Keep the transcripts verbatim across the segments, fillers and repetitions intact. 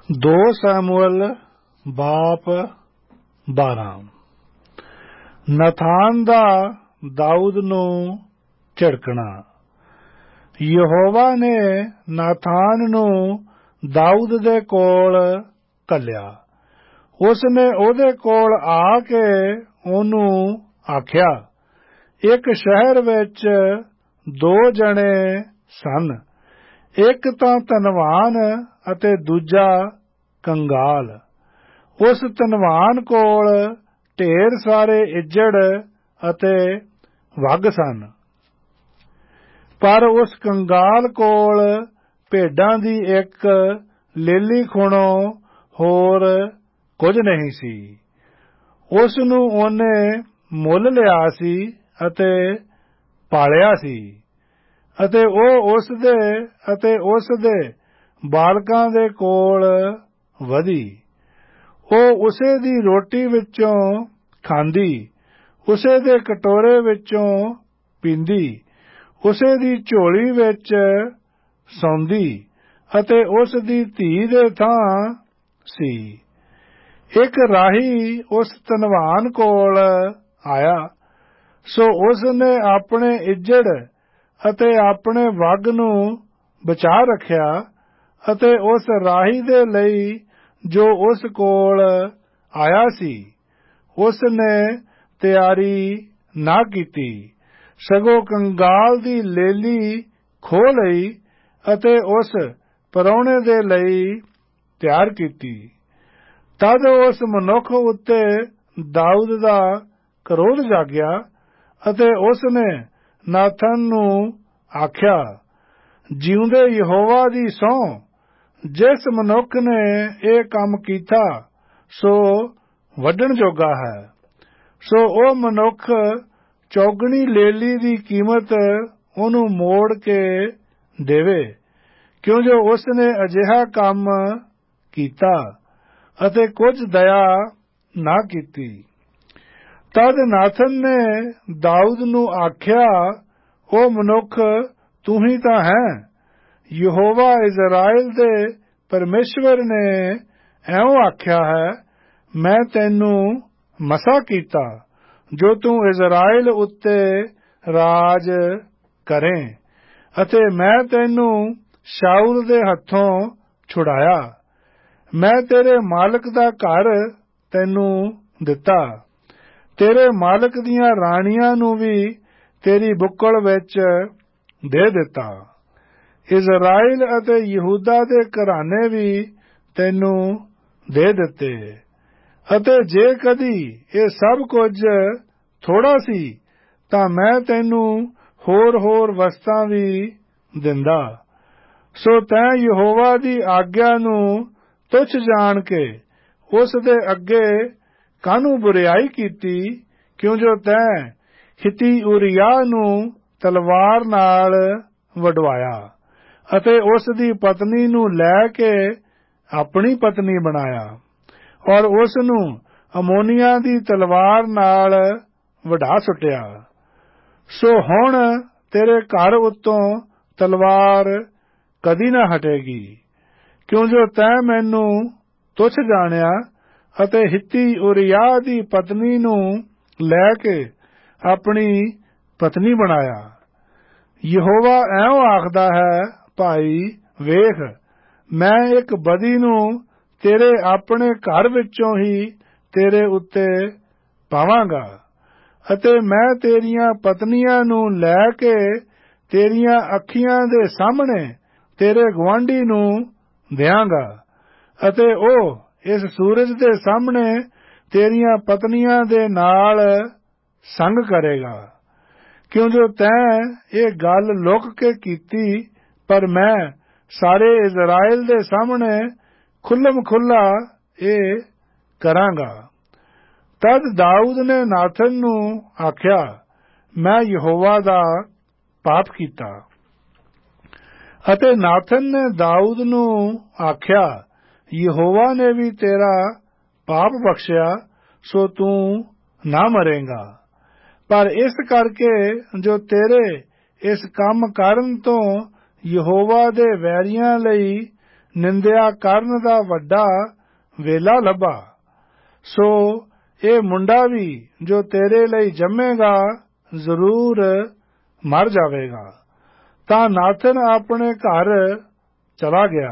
दो सैमुअल बाप बारह। नथान दा दाऊद नूं झिड़कना। यहोवा ने नाथान नूं दाऊद दे कोल घल्लिया। उसने ओदे कोल आ के ओनू आख्या, एक शहर विच दो जने सन, एक तां धनवान अते दूजा कंगाल। उस धनवान कोल ढेर सारे इज्जड़ अते वग सन, पर उस कंगाल कोल भेडां दी एक लेली खुणों होर कुछ नहीं सी। उस नूं ओने मुल लिया सी अते पालिया सी, अते ओ उस दे अते उस दे बालकां दे कोल वधी। ओ उसे दी रोटी विचों खांदी, उसे दे कटोरे विचों पींदी, उसे दी झोली विच सौंदी अते उस दी धी दे थां सी। एक राही उस धनवान कोल आया, सो उसने अपने इज्जड़ अते अपने वग नूं बचा रखिया अते उस राही दे लई जो उस कोल आया सी उसने तैयारी ना कीती, सगों कंगाल दी लेली खोह लई अते उस परौणे दे लई तैयार कीती। तद उस मनुख उत्ते दाऊद दा क्रोध जाग्या अते उसने नाथन नूं आख्या, जिउंदे यहोवा दी सौं, जिस मनुख ने ये काम कीता सो वड्डण जोगा है, सो ओ मनुख चौगनी लेली दी कीमत ओनू मोड़ के देवे, क्यों जो उसने अजिहा काम कीता अते कुछ दया ना कीती। तद नाथन ने दाऊद नूं आख्या, ओ मनुख तू ही तां है। यहोवा इज़राइल दे परमेश्वर ने ऐं आख्या है, मैं तैनू मसा कीता जो तू इज़राइल उत्ते राज करें, अते मैं तैनू शाऊल दे हत्थों छुड़ाया। मैं तेरे मालक दा घर तैनू दिता, तेरे मालक दियां राणियां नूं भी तेरी बुक्कल विच दे दिता। इज़राइल अते यहूदा दे घराने भी तैनू दे दिते। अते जे कदी ये सब कुछ थोड़ा सी तां मैं तैनू होर होर वस्तां भी दिंदा। सो तैं यहोवा दी आग्या नूं तुच्छ जाण के उस दे अगे कानू बुरियाई कीती, क्यों जो तैं हिती उरिय्याह नूं तलवार नाल वडवाया अते उस दी पत्नी नूं लै के अपनी पत्नी बनाया और उस नूं अमोनिया दी तलवार नाल वढा सुटिया। सो हुण तेरे घर उत्तों तलवार कदी ना हटेगी, क्यों जो तैं मैनू तुच्छ जाणिया अते हिती उरिय्याह दी पत्नी नूं लै के अपनी पत्नी बनाया। यहोवा ऐं आखदा है, भाई वेख, मैं एक बदी नूं तेरे अपने घर विचों ही तेरे उत्ते पावांगा अते मैं तेरियां पत्नियां नूं लै के तेरियां अखियां दे सामणे तेरे गुआंढी नूं दियांगा अते ओ इस सूरज दे सामणे तेरियां पत्नियां दे नाल संग करेगा, क्यों जो तैं ये गल लुक के कीती, पर मैं सारे इज़राइल दे सामणे खुल्लम खुल्ला ये करांगा। तद दाऊद ने नाथन नूं आख्या, मैं यहोवा दा पाप कीता। अते नाथन ने दाऊद नूं आख्या, यहोवा ने भी तेरा पाप बख्शिया, सो तू ना मरेगा, पर इस करके जो तेरे इस काम करन तो यहोवा दे वैरियां लई ਨਿੰਦਿਆ ਕਰਨ ਦਾ ਵੱਡਾ ਵੇਲਾ ਲੱਭਾ। ਸੋ ਇਹ ਮੁੰਡਾ ਵੀ ਜੋ ਤੇਰੇ ਲਈ ਜੰਮੇਗਾ ਜ਼ਰੂਰ ਮਰ ਜਾਵੇਗਾ। ਤਾਂ ਨਾਥਨ ਆਪਣੇ ਘਰ ਚਲਾ ਗਿਆ।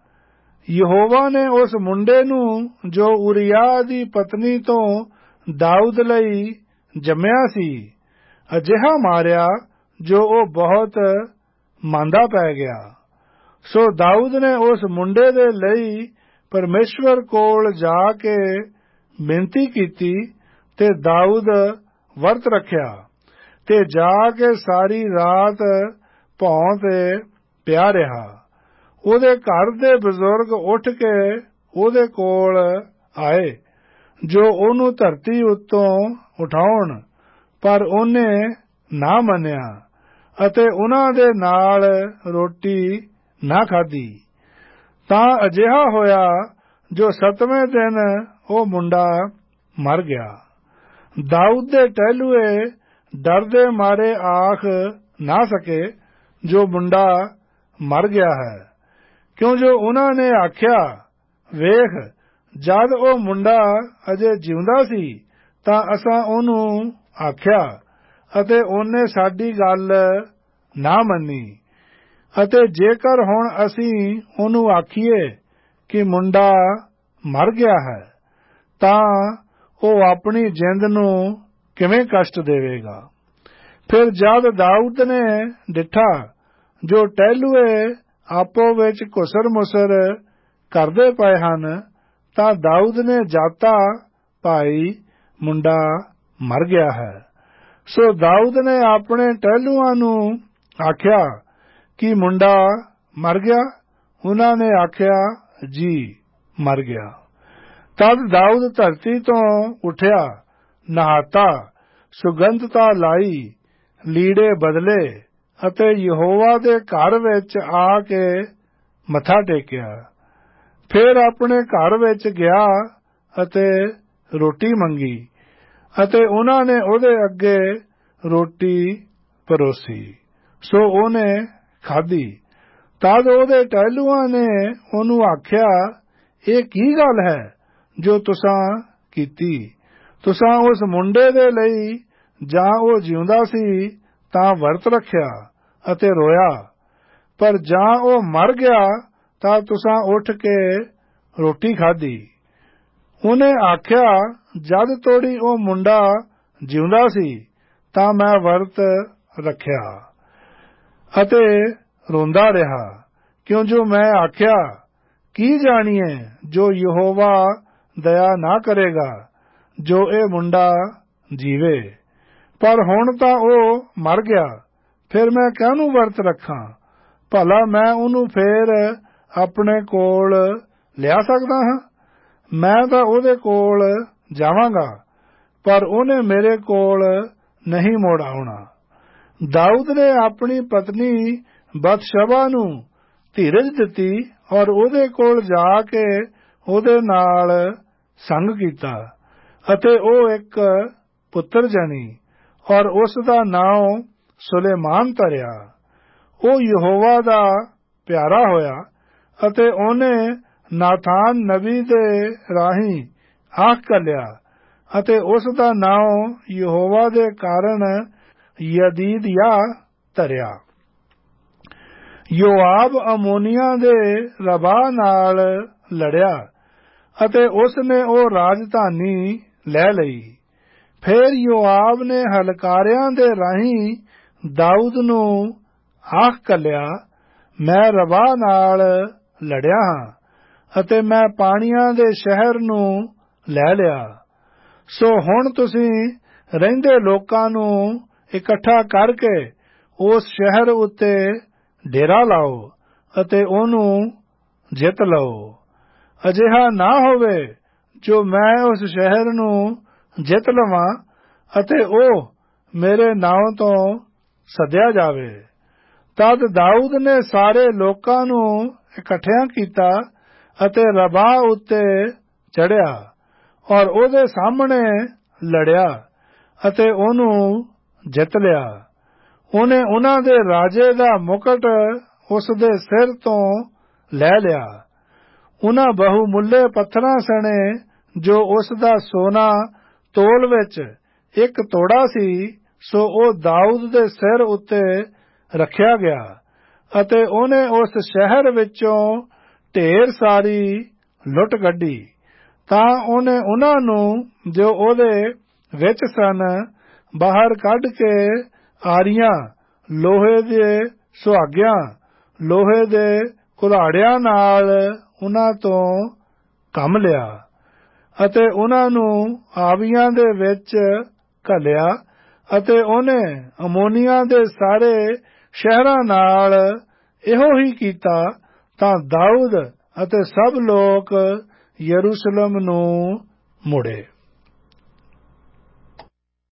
ਯਹੋਵਾ ਨੇ ਉਸ ਮੁੰਡੇ ਨੂੰ ਜੋ ਉਰੀਆ ਦੀ ਪਤਨੀ ਤੋਂ ਦਾਊਦ ਲਈ ਜੰਮਿਆ ਸੀ ਅਜਿਹਾ ਮਾਰਿਆ ਜੋ ਉਹ ਬਹੁਤ ਮੰਦਾ ਪੈ ਗਿਆ। ਸੋ ਦਾਊਦ ਨੇ ਉਸ ਮੁੰਡੇ ਦੇ ਲਈ ਪਰਮੇਸ਼ਵਰ ਕੋਲ ਜਾ ਕੇ ਬੇਨਤੀ ਕੀਤੀ ਤੇ ਦਾਊਦ ਵਰਤ ਰੱਖਿਆ ਤੇ ਜਾ ਕੇ ਸਾਰੀ ਰਾਤ ਭੌਂ ਤੇ ਪਿਆ ਰਿਹਾ। ਉਹਦੇ ਘਰ ਦੇ ਬਜ਼ੁਰਗ ਉੱਠ ਕੇ ਉਹਦੇ ਕੋਲ ਆਏ ਜੋ ਉਹਨੂੰ ਧਰਤੀ ਉੱਤੋਂ ਉਠਾਉਣ, ਪਰ ਉਹਨੇ ਨਾ ਮੰਨਿਆ ਅਤੇ ਉਹਨਾਂ ਦੇ ਨਾਲ ਰੋਟੀ ਨਾ ਖਾਧੀ। ਤਾਂ ਅਜਿਹਾ ਹੋਇਆ ਜੋ ਸੱਤਵੇਂ ਦਿਨ ਉਹ ਮੁੰਡਾ ਮਰ ਗਿਆ। ਦਾਊਦ ਦੇ ਟਹਿਲੂਏ ਡਰ ਦੇ ਮਾਰੇ ਆਖ ਨਾ ਸਕੇ ਜੋ ਮੁੰਡਾ ਮਰ ਗਿਆ ਹੈ, ਕਿਉਂ ਜੋ ਉਹਨਾਂ ਨੇ ਆਖਿਆ, ਵੇਖ, ਜਦ ਉਹ ਮੁੰਡਾ ਅਜੇ ਜਿਉਂਦਾ ਸੀ ਤਾਂ ਅਸਾਂ ਉਹਨੂੰ ਆਖਿਆ ਅਤੇ ਉਹਨੇ ਸਾਡੀ ਗੱਲ ਨਾ ਮੰਨੀ, ਅਤੇ ਜੇਕਰ ਹੁਣ ਅਸੀਂ ਉਹਨੂੰ ਆਖੀਏ ਕਿ ਮੁੰਡਾ ਮਰ ਗਿਆ ਹੈ ਤਾਂ ਉਹ ਆਪਣੀ ਜਿੰਦ ਨੂੰ ਕਿਵੇਂ ਕਸ਼ਟ ਦੇਵੇਗਾ। ਫਿਰ ਜਦ ਦਾਊਦ ਨੇ ਡਿੱਠਾ ਜੋ ਟਹਿਲੂਏ ਆਪੋ ਵਿੱਚ ਘੁਸਰ ਮੁਸਰ ਕਰਦੇ ਪਏ ਹਨ ਤਾਂ ਦਾਊਦ ਨੇ ਜਾਤਾ ਭਾਈ ਮੁੰਡਾ ਮਰ ਗਿਆ ਹੈ। ਸੋ ਦਾਊਦ ਨੇ ਆਪਣੇ ਟਹਿਲੂਆਂ ਨੂੰ ਆਖਿਆ ਕਿ ਮੁੰਡਾ ਮਰ ਗਿਆ। ਉਹਨਾਂ ਨੇ ਆਖਿਆ, ਜੀ ਮਰ ਗਿਆ। ਤਦ ਦਾਊਦ ਧਰਤੀ ਤੋਂ ਉੱਠਿਆ, ਨਹਾਤਾ, ਸੁਗੰਧਤਾ ਲਾਈ, ਲੀੜੇ ਬਦਲੇ ਅਤੇ ਯਹੋਵਾ ਦੇ ਘਰ ਵਿੱਚ ਆ ਕੇ ਮੱਥਾ ਟੇਕਿਆ। ਫਿਰ ਆਪਣੇ ਘਰ ਵਿੱਚ ਗਿਆ ਅਤੇ ਰੋਟੀ ਮੰਗੀ ਅਤੇ ਉਹਨਾਂ ਨੇ ਉਹਦੇ ਅੱਗੇ ਰੋਟੀ ਪਰੋਸੀ। ਸੋ ਉਹਨੇ ਖਾਧੀ। ਤਦ ਉਹਦੇ ਟਹਿਲੂਆਂ ਨੇ ਉਹਨੂੰ ਆਖਿਆ, ਇਹ ਕੀ ਗੱਲ ਹੈ ਜੋ ਤੁਸਾਂ ਕੀਤੀ? ਤੁਸਾਂ ਉਸ ਮੁੰਡੇ ਦੇ ਲਈ ਜਾਂ ਉਹ ਜਿਉਂਦਾ ਸੀ ਤਾਂ ਵਰਤ ਰੱਖਿਆ ਅਤੇ ਰੋਇਆ, ਪਰ ਜਾਂ ਉਹ ਮਰ ਗਿਆ ਤਾਂ ਤੁਸਾਂ ਉੱਠ ਕੇ ਰੋਟੀ ਖਾਧੀ। ਉਹਨੇ ਆਖਿਆ, ਜਦ ਤੋੜੀ ਉਹ ਮੁੰਡਾ ਜਿਉਂਦਾ ਸੀ ਤਾਂ ਮੈਂ ਵਰਤ ਰੱਖਿਆ ਅਤੇ ਰੋਂਦਾ ਰਿਹਾ, ਕਿਉਂ ਜੋ ਮੈਂ ਆਖਿਆ, ਕੀ ਜਾਣੀਏ ਜੋ ਯਹੋਵਾ ਦਇਆ ਨਾ ਕਰੇਗਾ ਜੋ ਇਹ ਮੁੰਡਾ ਜੀਵੇ। ਪਰ ਹੁਣ ਤਾਂ ਉਹ ਮਰ ਗਿਆ, ਫਿਰ ਮੈਂ ਕਾਹਨੂੰ ਵਰਤ ਰੱਖਾਂ? ਭਲਾ ਮੈਂ ਉਹਨੂੰ ਫੇਰ ਆਪਣੇ ਕੋਲ ਲਿਆ ਸਕਦਾ ਹਾਂ? ਮੈਂ ਤਾਂ ਉਹਦੇ ਕੋਲ ਜਾਵਾਂਗਾ, ਪਰ ਉਹਨੇ ਮੇਰੇ ਕੋਲ ਨਹੀਂ ਮੁੜ ਆਉਣਾ। ਦਾਊਦ ਨੇ ਆਪਣੀ ਪਤਨੀ ਬਤਸ਼ਬਾ ਨੂੰ ਧੀਰਜ ਦਿੱਤੀ ਔਰ ਉਹਦੇ ਕੋਲ ਜਾ ਕੇ ਉਹਦੇ ਨਾਲ ਸੰਗ ਕੀਤਾ ਅਤੇ ਉਹ ਇੱਕ ਪੁੱਤਰ ਜਣੀ ਔਰ ਉਸ ਦਾ ਨਾਮ ਸੁਲੇਮਾਨ ਧਰਿਆ। ਉਹ ਯਹੋਵਾ ਦਾ ਪਿਆਰਾ ਹੋਇਆ ਅਤੇ ਉਹਨੇ ਨਾਥਾਨ ਨਬੀ ਦੇ ਰਾਹੀਂ ਆਖ ਘੱਲਿਆ ਅਤੇ ਉਸ ਦਾ ਨਾਮ ਯਹੋਵਾ ਦੇ ਕਾਰਨ ਯਦੀਦਯਾਹ ਧਰਿਆ। ਯੋਆਬ ਅਮੋਨੀਆਂ ਦੇ ਰਬਾਹ ਨਾਲ ਲੜਿਆ ਅਤੇ ਉਸ ਨੇ ਉਹ ਰਾਜਧਾਨੀ ਲੈ ਲਈ। ਫਿਰ ਯੋਆਬ ਨੇ ਹਲਕਾਰਿਆਂ ਦੇ ਰਾਹੀਂ ਦਾਊਦ ਨੂੰ ਆਖ ਘੱਲਿਆ, ਮੈਂ ਰਬਾਹ ਨਾਲ ਲੜਿਆ ਹਾਂ ਅਤੇ ਮੈਂ ਪਾਣੀਆਂ ਦੇ ਸ਼ਹਿਰ ਨੂੰ ਲੈ ਲਿਆ। ਸੋ ਹੁਣ ਤੁਸੀਂ ਰਹਿੰਦੇ ਲੋਕਾਂ ਨੂੰ ਇਕੱਠਾ ਕਰਕੇ ਉਸ ਸ਼ਹਿਰ ਉੱਤੇ ਡੇਰਾ ਲਾਓ ਅਤੇ ਉਹਨੂੰ ਜਿੱਤ ਲਓ। ਅਜਿਹਾ ਨਾ ਹੋਵੇ ਜੋ ਮੈਂ ਉਸ ਸ਼ਹਿਰ ਨੂੰ ਜਿੱਤ ਲਵਾਂ ਅਤੇ ਉਹ ਮੇਰੇ ਨਾਮ ਤੋਂ ਸੱਦਿਆ ਜਾਵੇ। ਤਦ ਦਾਊਦ ਨੇ ਸਾਰੇ ਲੋਕਾਂ ਨੂੰ ਇਕੱਠਿਆਂ ਕੀਤਾ ਅਤੇ ਰਬਾਹ ਉੱਤੇ ਚੜ੍ਹਿਆ ਔਰ ਉਹਦੇ ਸਾਹਮਣੇ ਲੜਿਆ ਅਤੇ ਉਹਨੂੰ ਜਿੱਤ ਲਿਆ। ਉਹਨੇ ਉਹਨਾਂ ਦੇ ਰਾਜੇ ਦਾ ਮੁਕਟ ਉਸ ਦੇ ਸਿਰ ਤੋਂ ਲੈ ਲਿਆ ਉਨ੍ਹਾਂ ਬਹੁਮੁੱਲੇ ਪੱਥਰਾਂ ਸਣੇ ਜੋ ਉਸ ਦਾ ਸੋਨਾ ਤੋਲ ਵਿੱਚ ਇੱਕ ਤੋੜਾ ਸੀ, ਸੋ ਉਹ ਦਾਊਦ ਦੇ ਸਿਰ ਉੱਤੇ ਰੱਖਿਆ ਗਿਆ ਅਤੇ ਉਹਨੇ ਉਸ ਸ਼ਹਿਰ ਵਿੱਚੋਂ ਢੇਰ ਸਾਰੀ ਲੁੱਟ ਕੱਢੀ। ਤਾਂ ਉਹਨੇ ਉਨ੍ਹਾਂ ਨੂੰ ਜੋ ਉਹਦੇ ਵਿੱਚ ਸਨ ਬਾਹਰ ਕੱਢ ਕੇ ਆਰੀਆਂ, ਲੋਹੇ ਦੇ ਸੁਹਾਗਿਆਂ, ਲੋਹੇ ਦੇ ਕੁਲਹਾੜਿਆਂ ਨਾਲ ਉਨ੍ਹਾਂ ਤੋਂ ਕੰਮ ਲਿਆ ਅਤੇ ਉਨ੍ਹਾਂ ਨੂੰ ਆਵੀਆਂ ਦੇ ਵਿੱਚ ਘੱਲਿਆ ਅਤੇ ਉਹਨੇ ਅਮੋਨੀਆਂ ਦੇ ਸਾਰੇ ਸ਼ਹਿਰਾਂ ਨਾਲ ਇਹੋ ਹੀ ਕੀਤਾ। ਤਾਂ ਦਾਊਦ ਅਤੇ ਸਭ ਲੋਕ ਯਰੂਸ਼ਲਮ ਨੂੰ ਮੁੜੇ।